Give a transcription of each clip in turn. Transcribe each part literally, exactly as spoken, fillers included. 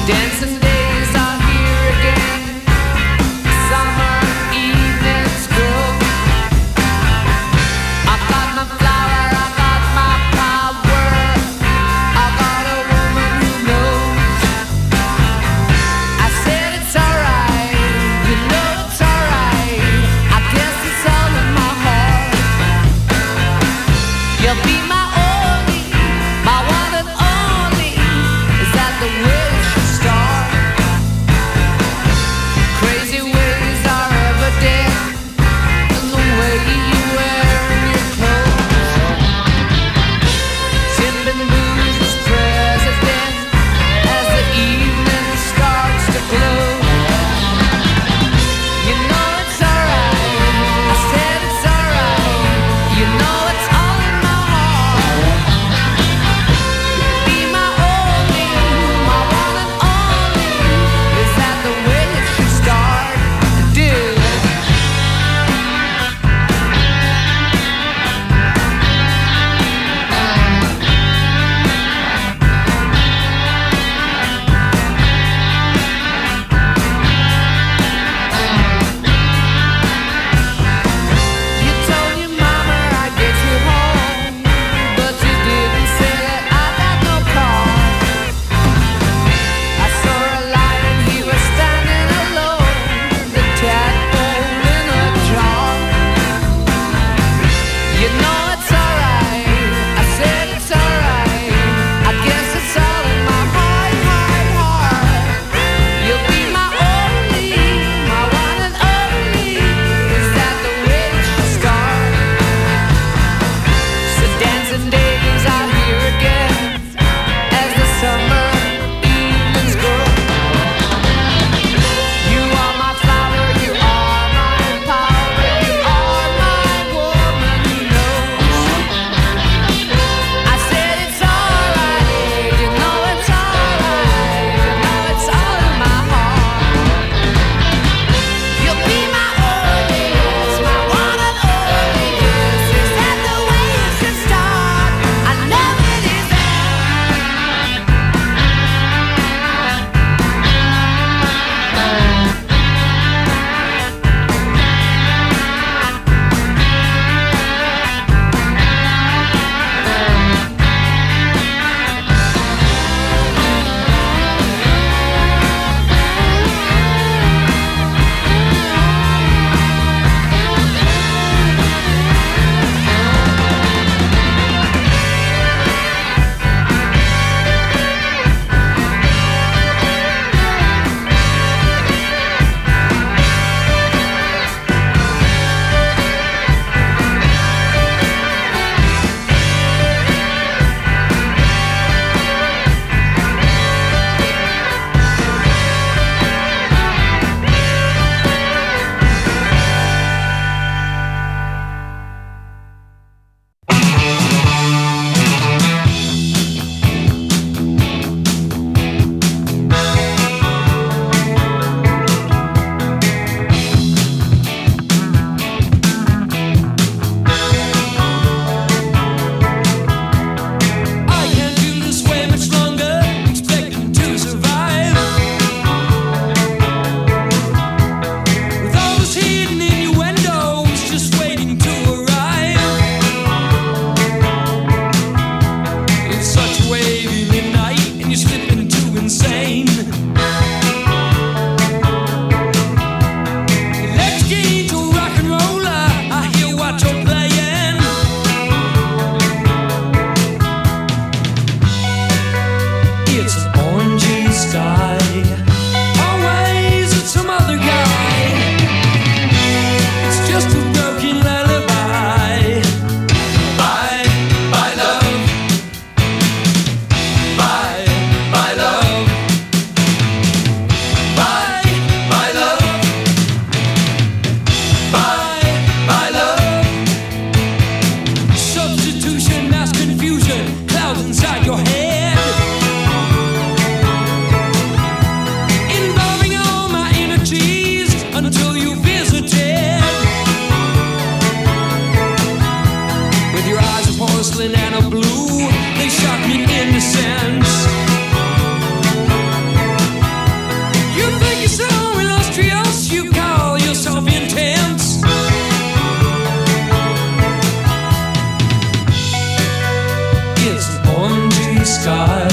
inside your head.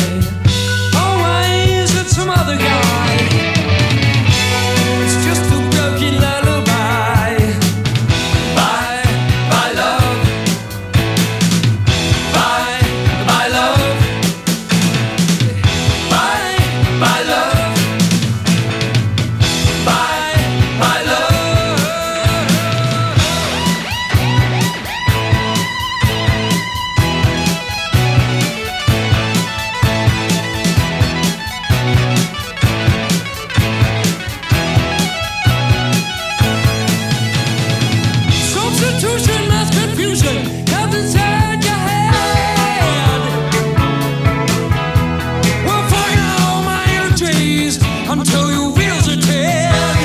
Always it's some other guy. It's just a broken lullaby. Bye, bye love. Bye, bye love. Bye, bye love. Bye, bye love. Substitution, mass confusion, comes inside your head. Well, fucking all my energies until you wheels are dead.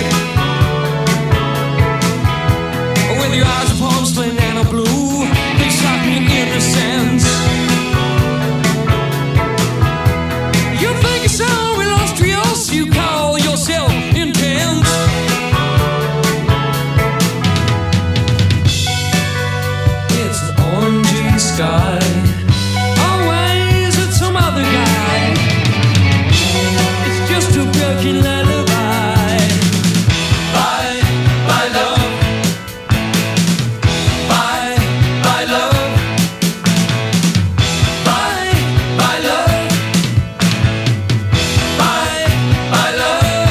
With your eyes of porcelain and a blue, they shock me innocence. You think it's so illustrious, you call yourself intense. It's an orangey sky. Always it's some other guy. It's just a broken lullaby. Bye, bye love. Bye, bye love. Bye, bye love. Bye, bye love.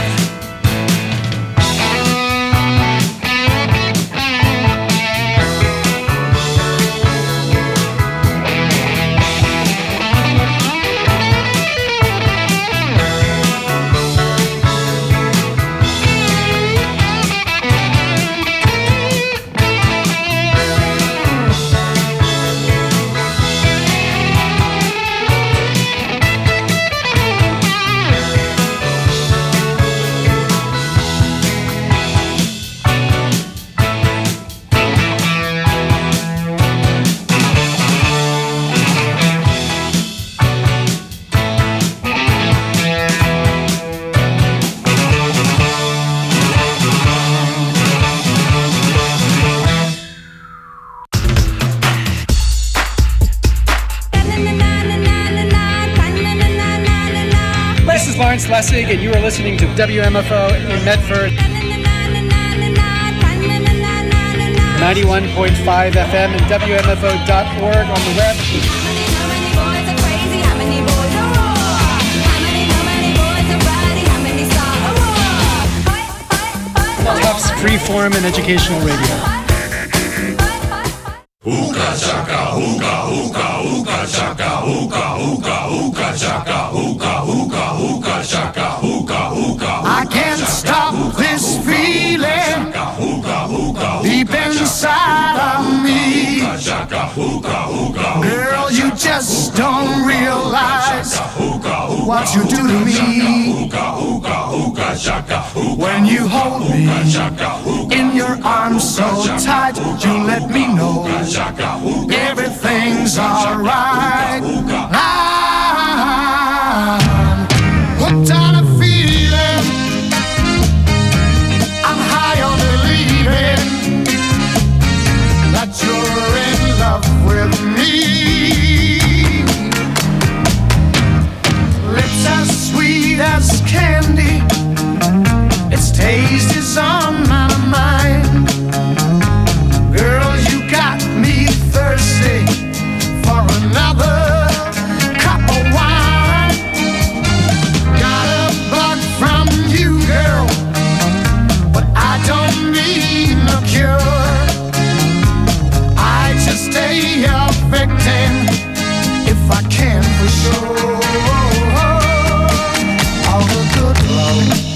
This is Lawrence Lessig, and you are listening to W M F O in Medford, ninety-one point five F M and W M F O dot org on the web. Tufts Freeform and Educational Radio. Hookah chaka, hookah, hookah, hookah chaka, hookah, hookah, hookah chaka, hookah, hookah, hookah chaka, hookah, hookah. I can't stop this feeling deep inside of me. Girl, you just don't realize what you do to me. When you hold me in your arms so tight, you let me know everything's alright. I'm hooked on a feeling. I'm high on believing that you're in love with me. Lips as sweet as candy, its taste is on my mind. Girl, you got me thirsty for another cup of wine. Got a bug from you, girl, but I don't need no cure. I just stay a victim if I can for sure. All the good love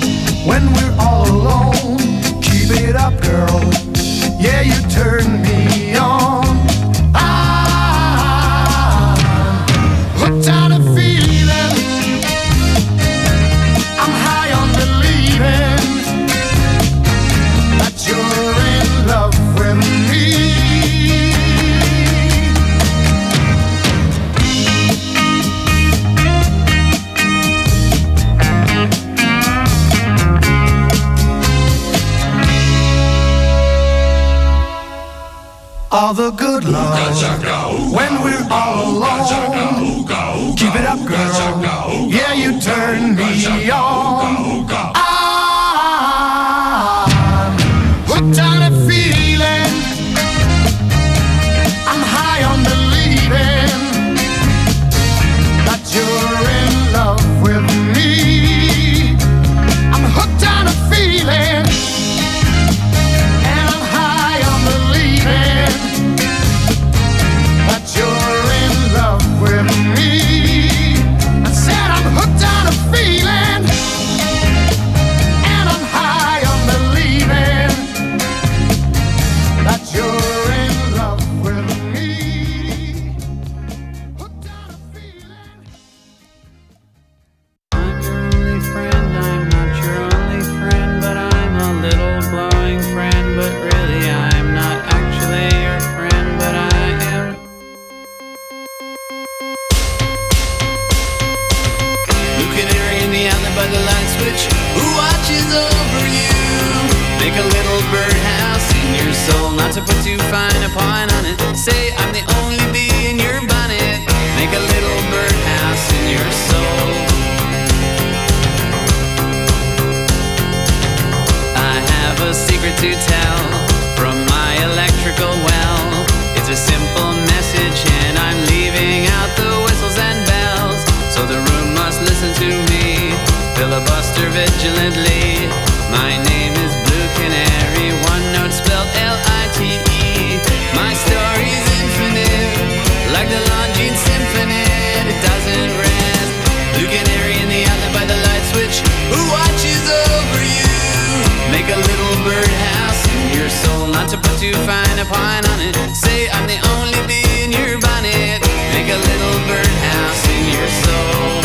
all the good love when we're all alone. Keep it up, girl. Yeah, you turn me on. I'm hooked on a feeling. I'm high on believing that you're in love with me. I'm hooked on a feeling, and I'm high on believing that you're in love with me. I said I'm hooked on a feeling, and I'm high on believing that you're in love with me. Hooked on a feeling. I'm your only friend, I'm not your only friend, but I'm a little glowing friend, but really I'm not actually your friend, but I am. Blue canary in the outlet by the light switch, who watches over you? Make a little birdhouse in your soul, not to put too fine a point on it. Say I'm the only bee in your bonnet. Make a little birdhouse in your soul. I have a secret to tell from my electrical well. It's a simple message and I'm leaving out the whistles and bells, so the room must listen to me, filibuster vigilantly. My name is Blue Canary, one note spelled L I T E. My story's infinite, like the Longines Symphony. It doesn't rest. Blue Canary in the outlet by the light switch, who watches over you? Make a little birdhouse in your soul, not to put too fine a point on it. Say I'm the only bee in your bonnet. Make a little birdhouse in your soul.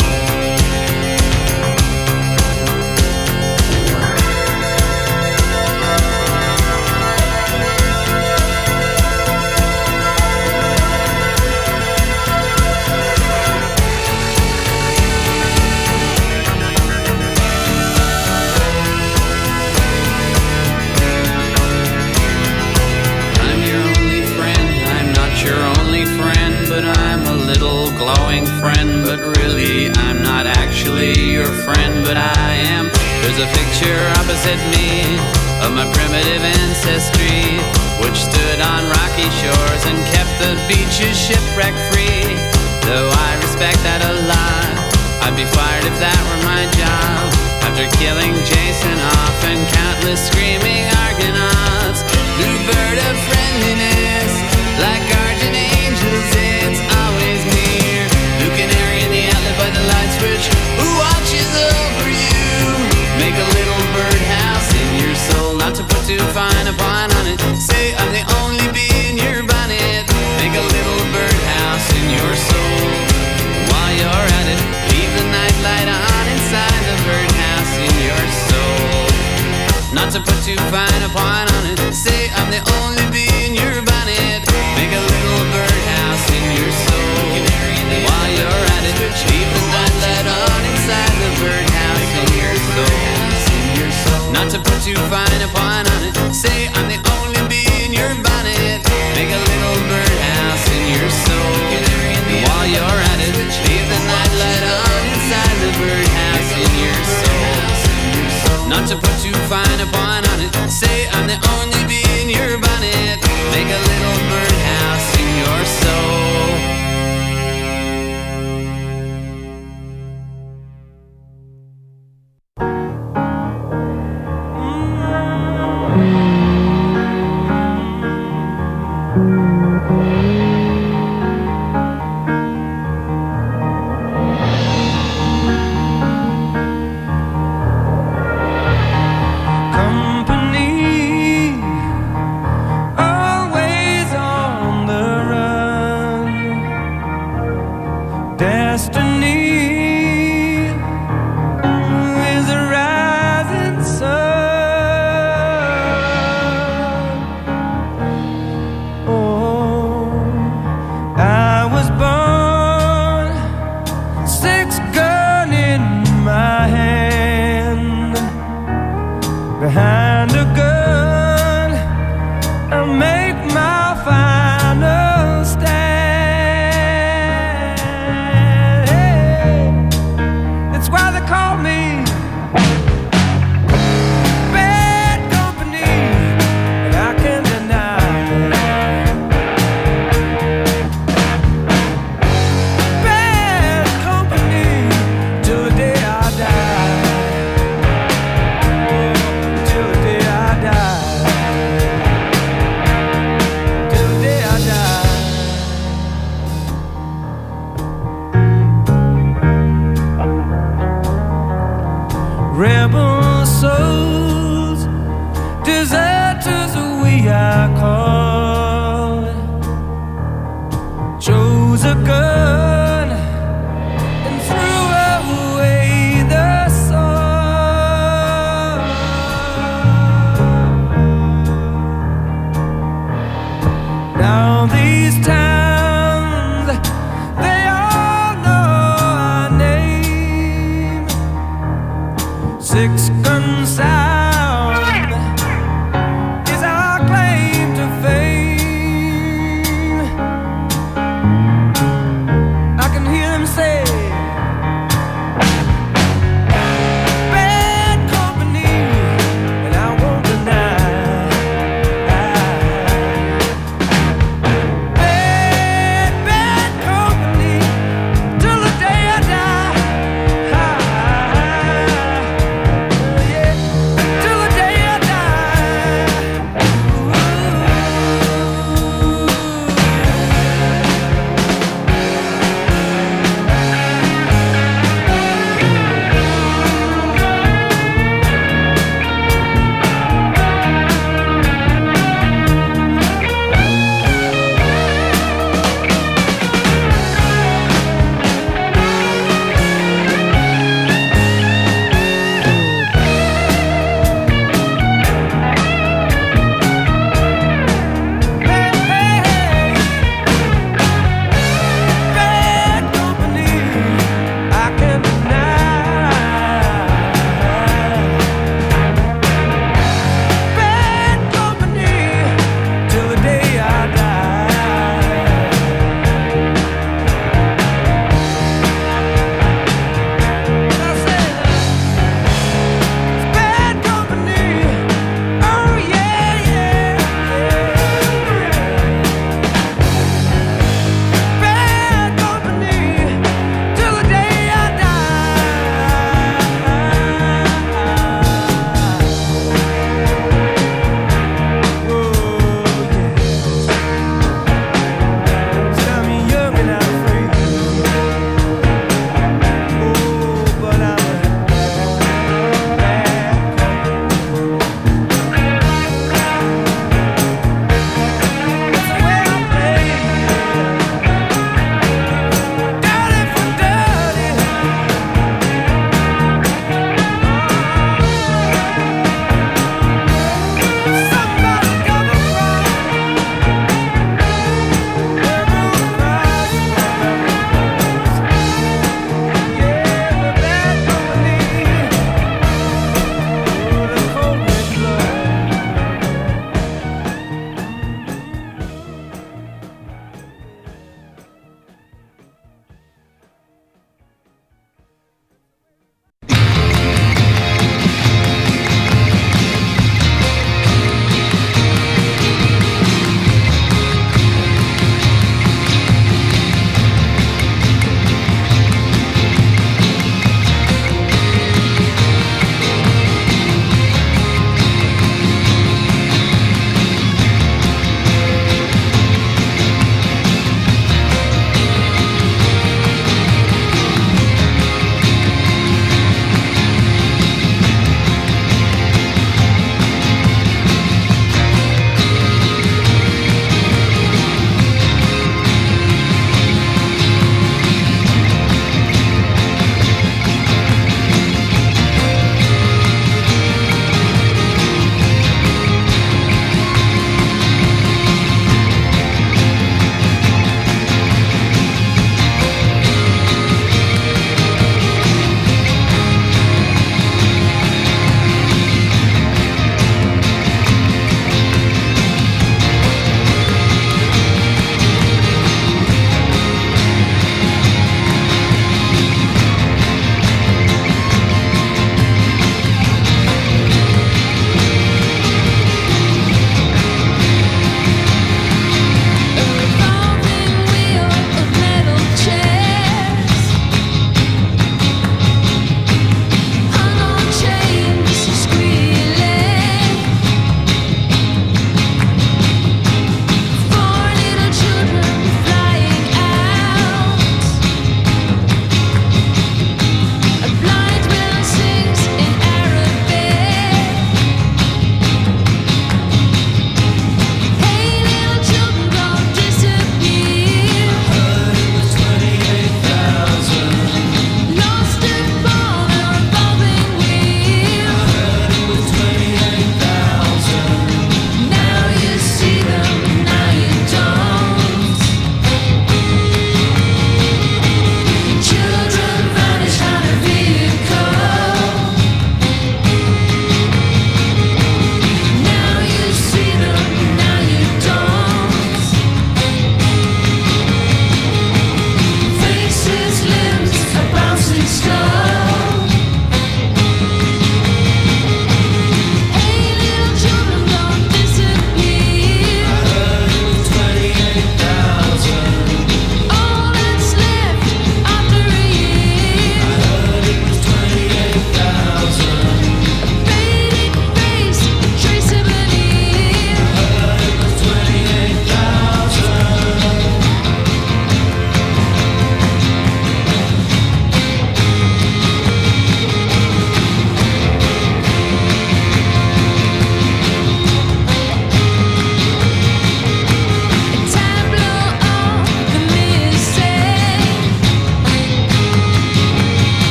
I'm your only friend, I'm not your only friend, but I'm a little glowing friend, but really I'm not actually your friend, but I am. There's a picture opposite me of my primitive ancestry, which stood on rocky shores and kept the beaches shipwreck free. Though I respect that a lot, I'd be fired if that were my job. After killing Jason off and countless screaming Argonauts, blue bird of friendliness, like guardian angels, it's always near. Blue canary in the outlet by the light switch, who watches over you? Make a little birdhouse in your soul, not to put too fine a point on it. Say I'm the only bee in your bonnet. Make a little birdhouse in your soul. While you're at it, leave the night light on inside the birdhouse in your soul. Not to put too fine a point on it. Say I'm the only bee in your bonnet. Make a little birdhouse in your soul. While you're at it, leave the night light on inside the birdhouse in your soul. Not to put too fine a point on it. Say I'm the only bee in your bonnet. Make a little birdhouse in your soul. While you're at it, leave the night light on inside the birdhouse in your soul. Not to put too fine a point on it. Say I'm the only bee in your bonnet. Make a little birdhouse in your soul. behind a gun. I'll make my fine. rebel souls, deserters we are called. Chose a gun and threw away the sword. Now these towns, they all know our name. Six gun sound is our claim to fame. I can hear them say, bad company, and I won't deny. Bad, bad company, till the day I die. Yeah.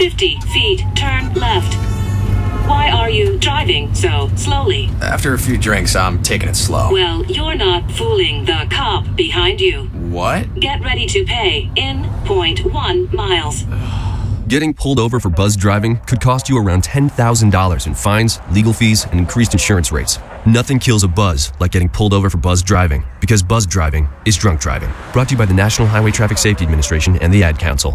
fifty feet, turn left. Why are you driving so slowly? After a few drinks, I'm taking it slow. Well, you're not fooling the cop behind you. What? Get ready to pay in point one miles. Getting pulled over for buzz driving could cost you around ten thousand dollars in fines, legal fees, and increased insurance rates. Nothing kills a buzz like getting pulled over for buzz driving, because buzz driving is drunk driving. Brought to you by the National Highway Traffic Safety Administration and the Ad Council.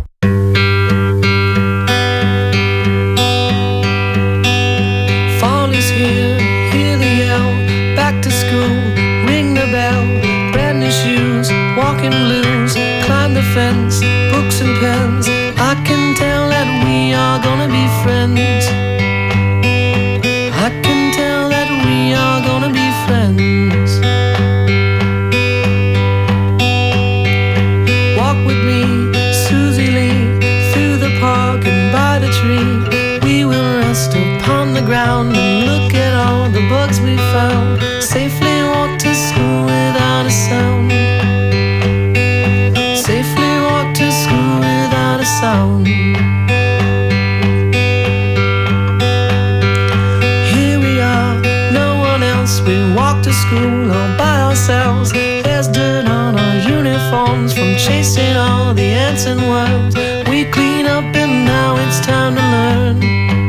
Fall is here, hear the yell, back to school, ring the bell, brand new shoes, walking blues, climb the fence, books and pens. I can tell that we are gonna be friends. I can tell that we are gonna be friends. Walk with me, Susie Lee, through the park and by the tree. We will rest upon the ground and look at all the bugs we found. Safely walk to school without a sound. Safely walk to school without a sound. Here we are, no one else. We walk to school all by ourselves. There's dirt on our uniforms from chasing all the ants and worms. We clean up and now it's time to learn.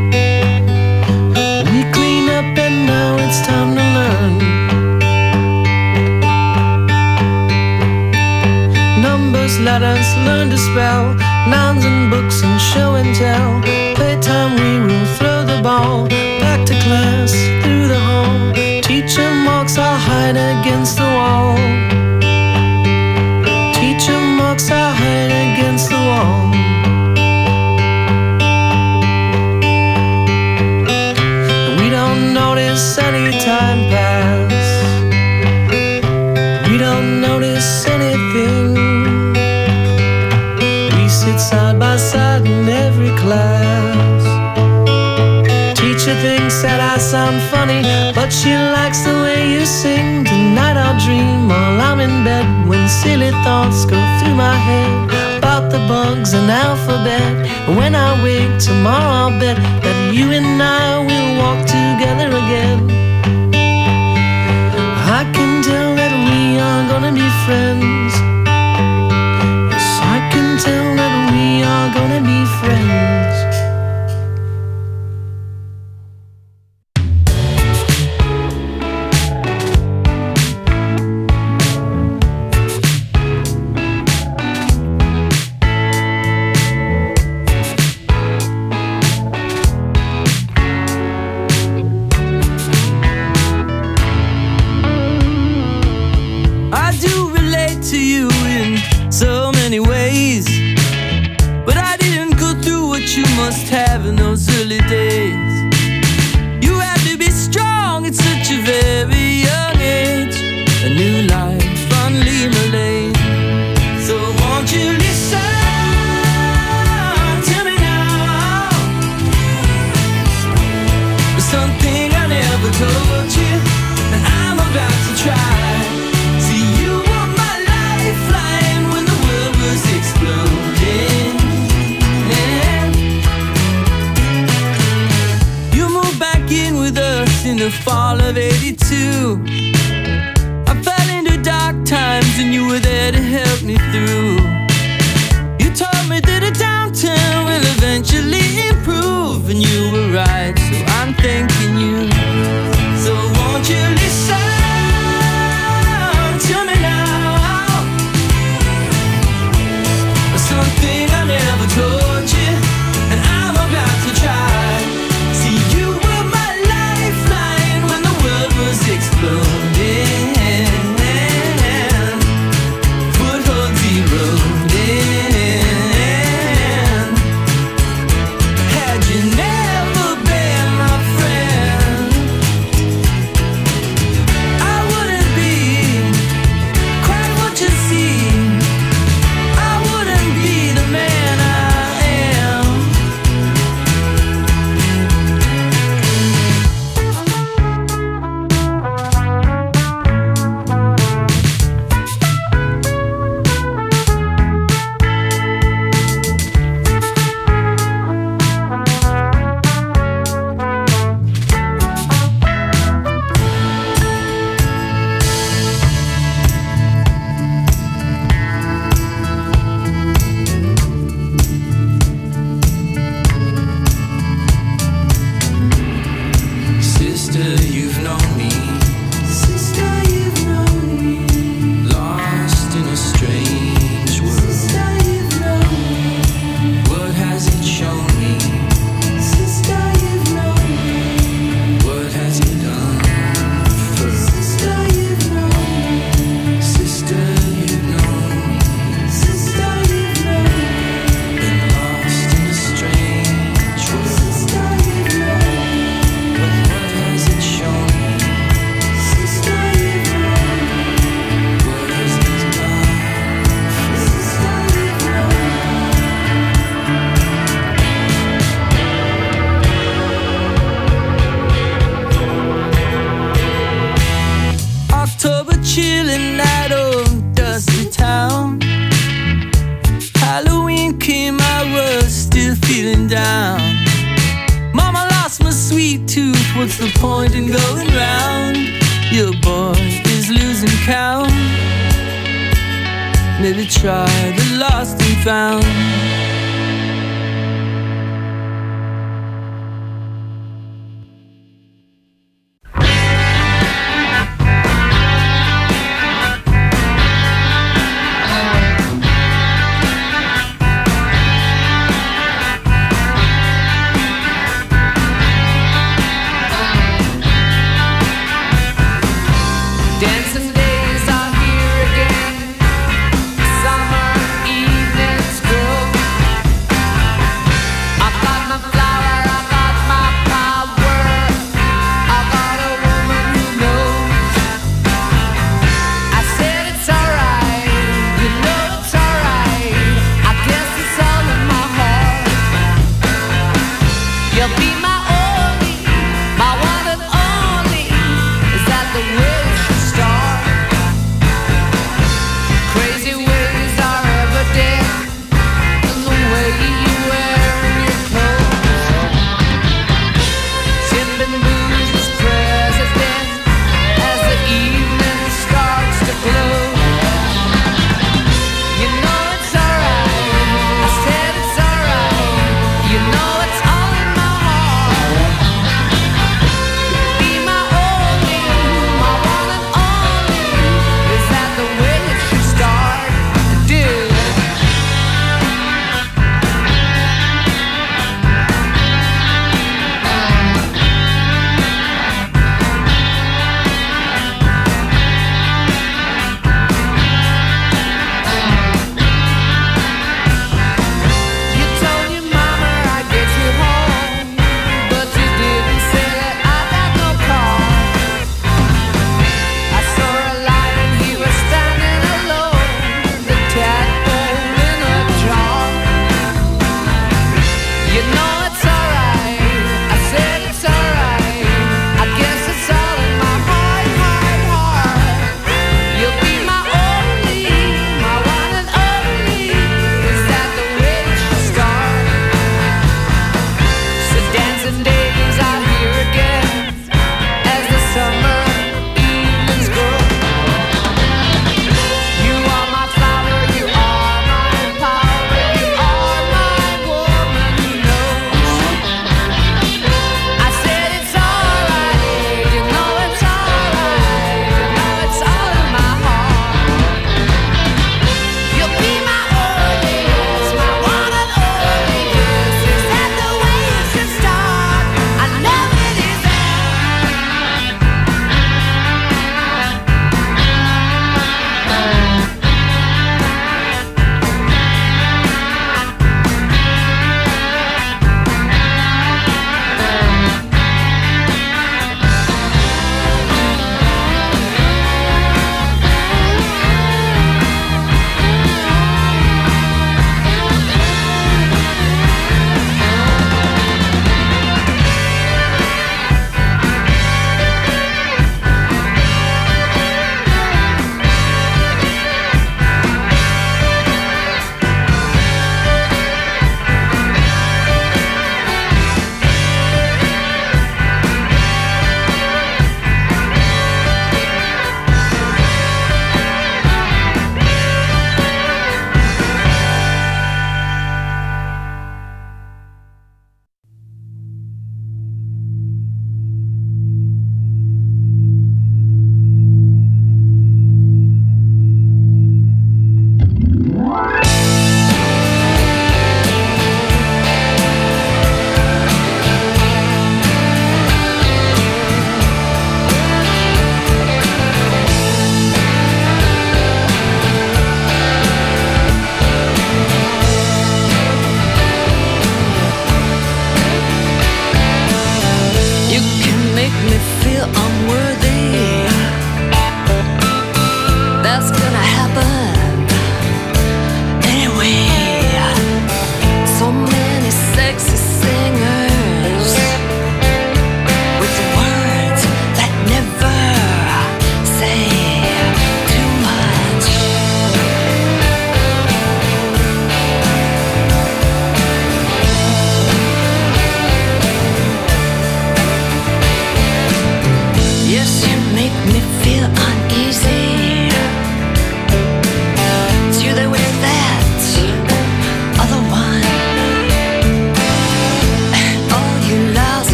We clean up and now it's time to learn. Numbers, letters, learn to spell, nouns and books and show and tell. Playtime we will throw the ball, back to class, through the hall. Teacher marks our hide against the wall. Teacher marks our hide against the wall. We don't notice any time pass. We don't notice anything. We sit side by side in every class. Teacher thinks that I sound funny, but she likes the way you sing. Tonight I'll dream while I'm in bed, when silly thoughts go through my head about the bugs and alphabet. And when I wake tomorrow, I'll bet that you and I will walk together again. I can tell that we are gonna be friends. Yes, I can tell that we are gonna be friends. I do relate to you in so many ways, but I didn't go through what you must have in those early days. You had to be strong at such a very young age. A new life on Lima Lane. So won't you listen to me now? There's something I never told you, and I'm about to try. In the fall of eighty-two, I fell into dark times and you were there to help me through. You told me that a downturn will eventually improve, and you were right, so I'm thanking you. So won't you listen to me now? Something I never told you, and I'm about to try. See, you were my lifeline when the world was exploding. Footholds eroding. Had you never been my friend, you've known me. Sister, you've known me. Lost in a strange world. Sister, you've known me. What has it shown me? Sister, you've known me. What has it done for? Sister, you've known me. Sister, you've known me. Sister, you've known me. Been lost in a strange world. Sister, you've known me. But what has it shown me? Sister, you've known me. What has it done for? Sister, you've known me. October chilling night, oh dusty town. Halloween came, I was still feeling down. Mama lost my sweet tooth, what's the point in going round? Your boy is losing count. Maybe try the lost and found. Dancing days are here again. Summer evenings grow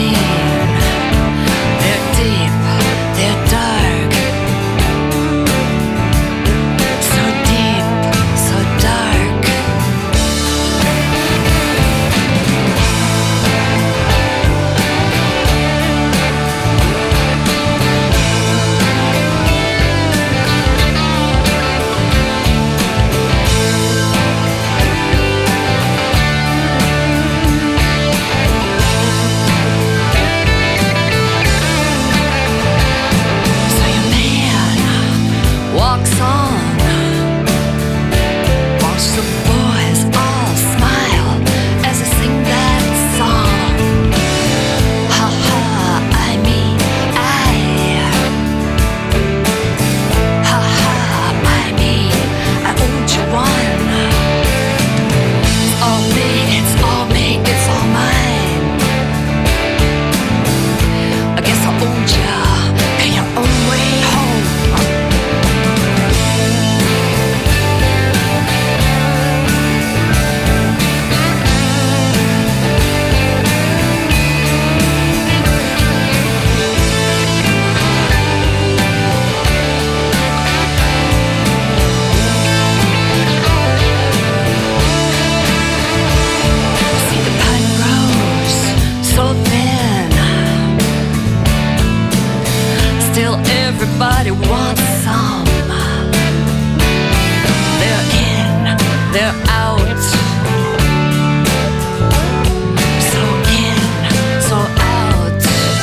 everybody wants some. They're in, they're out. So in, so out.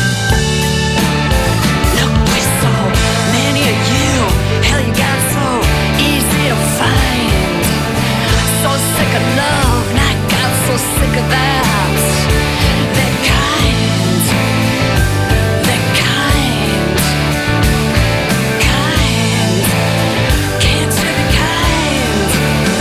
Look, with so many of you, hell, you got so easy to find. So sick of love, and I got so sick of that. They're kind, they're kind, kind. Can't you be kind?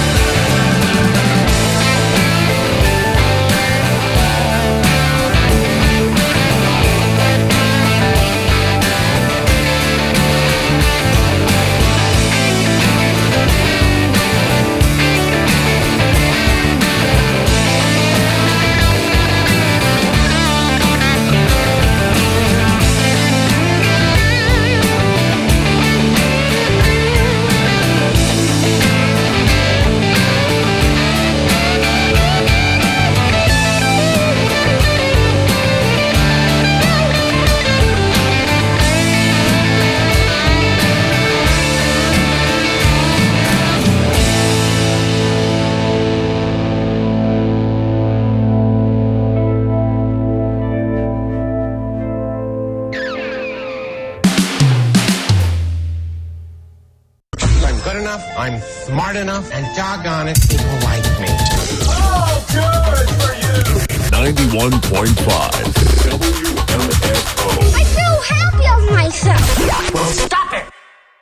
I'm good enough, I'm smart enough, and doggone it, people like me. Oh, good for you! ninety-one point five W M F O. I feel happy of myself. Well, stop it!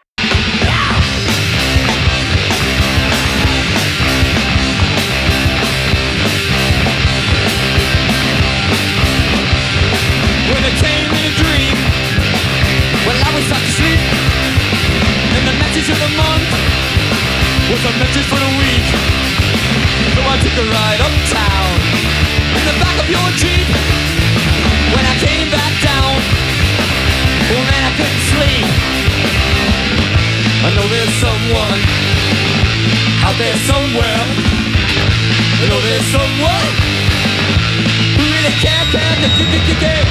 When it came in a dream, well, I was sound asleep, and the message of the month was a message for the week. So I took a ride uptown in the back of your Jeep. When I came back down, oh man, I couldn't sleep. I know there's someone out there somewhere. I know there's someone who really care, care, care, care, care, care.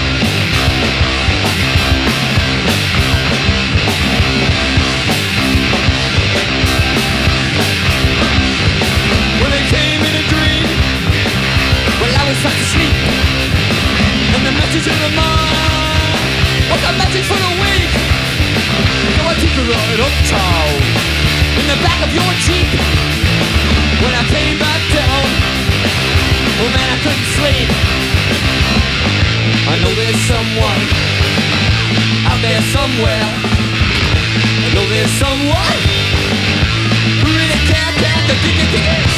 When it came in a dream, well, I was fast asleep, and the message of the mind was a message for the week. So I took a ride uptown in the back of your Jeep. When I came back down, oh man, I couldn't sleep. I know there's someone out there somewhere. I know there's someone who really can't get the ticket, ticket.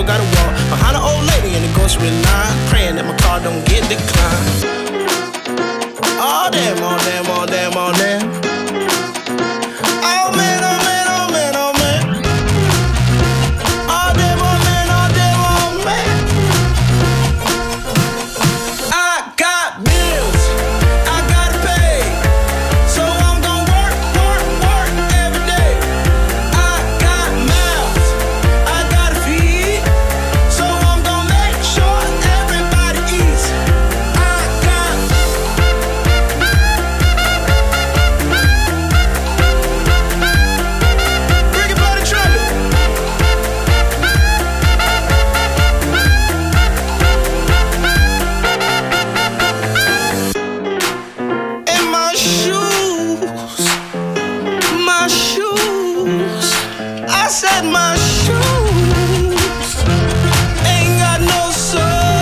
still gotta walk behind an old lady in the grocery line, praying that my car don't get declined. Oh damn, oh damn, oh damn, oh damn. Oh man, oh man, oh man, oh man. Oh damn, oh man, oh damn, oh man. I got bills, I gotta pay, so I'm gonna work, work, work every day. I got mouths, I gotta feed, so I'm gonna make sure everybody eats. I got bring it by the trumpet. In my shoes, my shoes, I said my shoes ain't got no soul.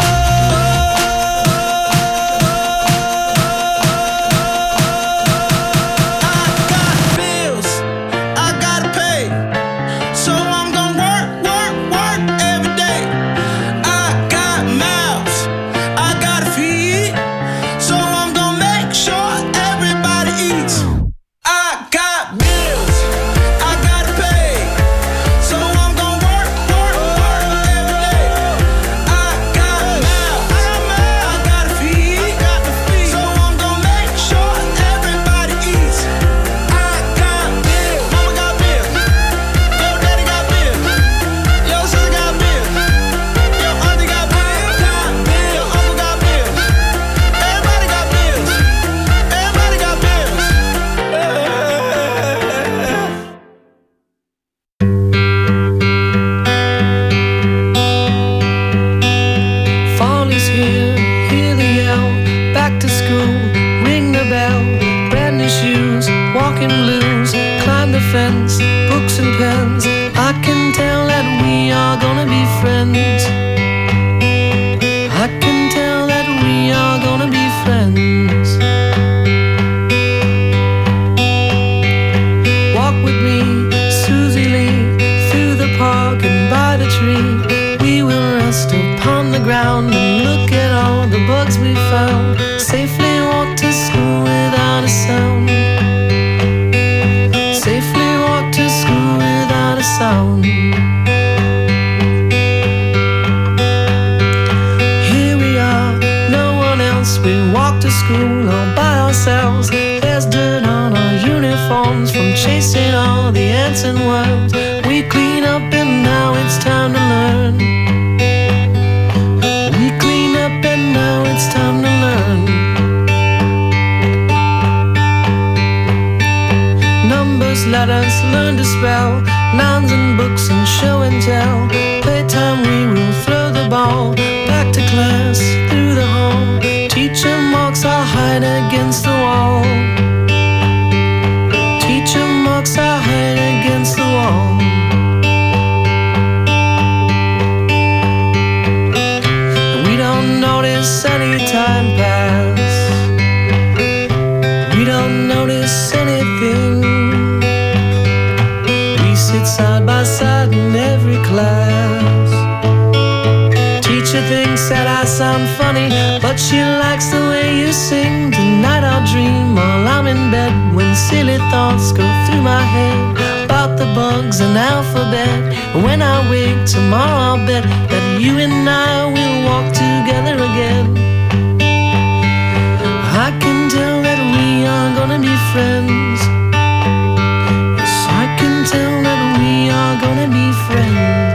I got bills, I gotta pay, so I'm gonna work, work, work every day. I got mouths, I gotta feed, so I'm gonna make sure everybody eats. I got bills, I gotta pay, so I'm gonna work, work, work every day. I got mouths, I gotta feed, so I'm gonna make sure everybody eats. I got bills, mama got bills, yo daddy got bills, yo sister got bills, yo auntie got bills, yo uncle got bills, everybody got bills, everybody got bills. Fall is here, hear the yell, back to school, ring the bell, brand new shoes, walking blues, climb the fence, books and pens. I can tell that we are gonna be friends. I can tell that we are gonna be friends. Walk with me, Susie Lee, through the park and by the tree. We will rest upon the ground and look at all the bugs we found. Safely walk to school without a sound. Safely walk to school without a sound. Here we are, no one else. We walk to school all by ourselves. There's dirt on our uniforms from chasing all the ants and worms. We clean up and now it's time to learn. We clean up and now it's time to learn. Numbers, letters, learn to spell, nouns and books and show and tell. Playtime we will throw the ball, back to class, through the hall. Teacher marks our hide against the wall. Teacher marks our hide against the wall. We don't notice any time pass. We don't notice anything. We sit side by side in every class. Teacher thinks that I sound funny, but she likes the way you sing. Tonight I'll dream while I'm in bed, when silly thoughts go through my head about the bugs and alphabet. When I wake tomorrow I'll bet that you and I will walk together again. I can tell that we are gonna be friends. Yes, I can tell that we are gonna be friends.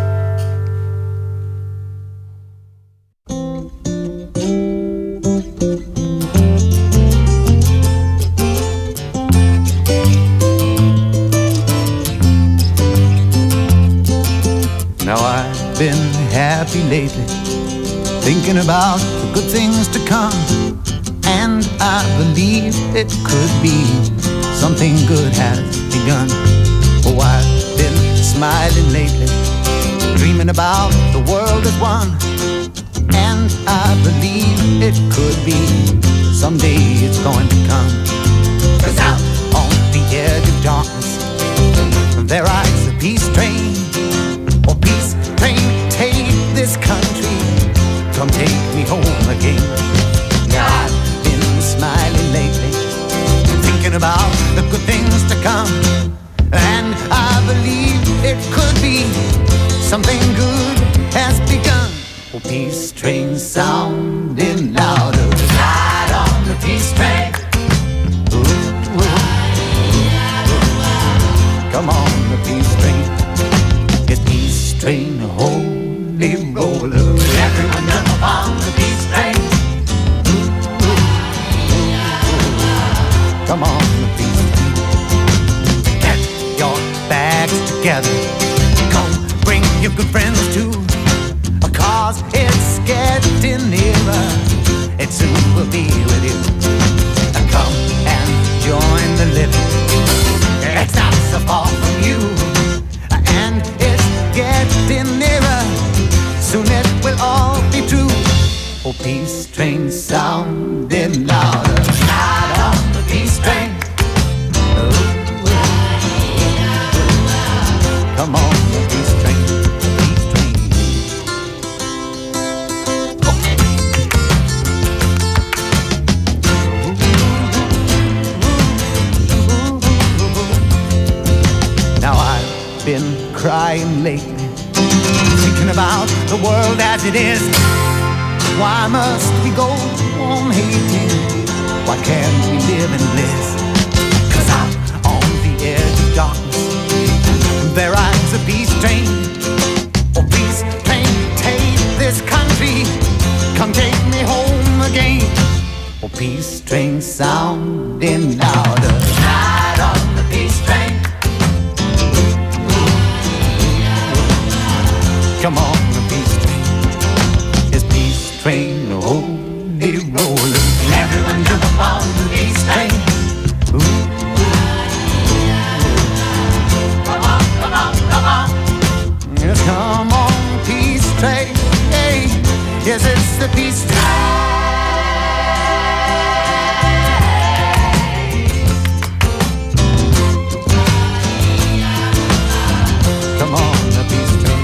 Now I've been happy lately, thinking about the good things to come, and I believe it could be something good has begun. Oh, I've been smiling lately, dreaming about the world as one, and I believe it could be someday it's going to come. 'Cause out on the edge of darkness there rides the peace train. Oh, peace train, Come on, the peace train. It's peace train, holy roller. Everyone jump on the peace train. Come on, the peace train. Get your bags together. Go bring your good friends too. Cause it's getting nearer. It soon will be with you. Come and join the living. It's not so far from you. And it's getting nearer. Soon it will all be true. Oh, peace train sounding louder. Ride on the peace train. Come on, the peace train. Been crying lately, thinking about the world as it is. Why must we go on hating? Why can't we live in bliss? Cause out on the edge of darkness there rides a peace train. Oh, peace train, take this country, come take me home again. Oh, peace train sounding louder. Ride on the peace train. Come on, the peace train. It's peace train, holy roller. Everyone jump up on the peace train. Ooh. Come on, come on, come on. Yes, come on, peace train. Hey, yes, it's the peace train. Come on, the peace train.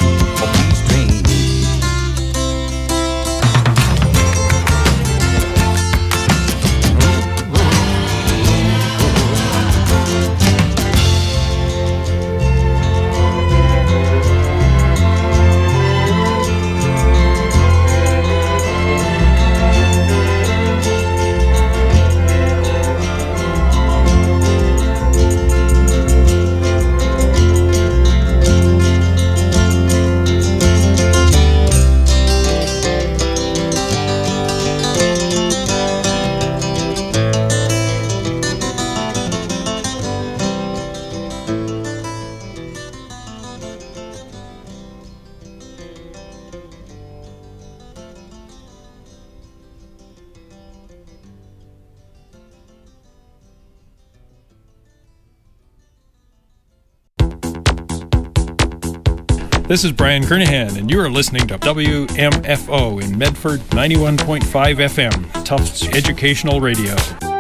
This is Brian Kernahan, and you are listening to W M F O in Medford, ninety-one point five F M, Tufts Educational Radio.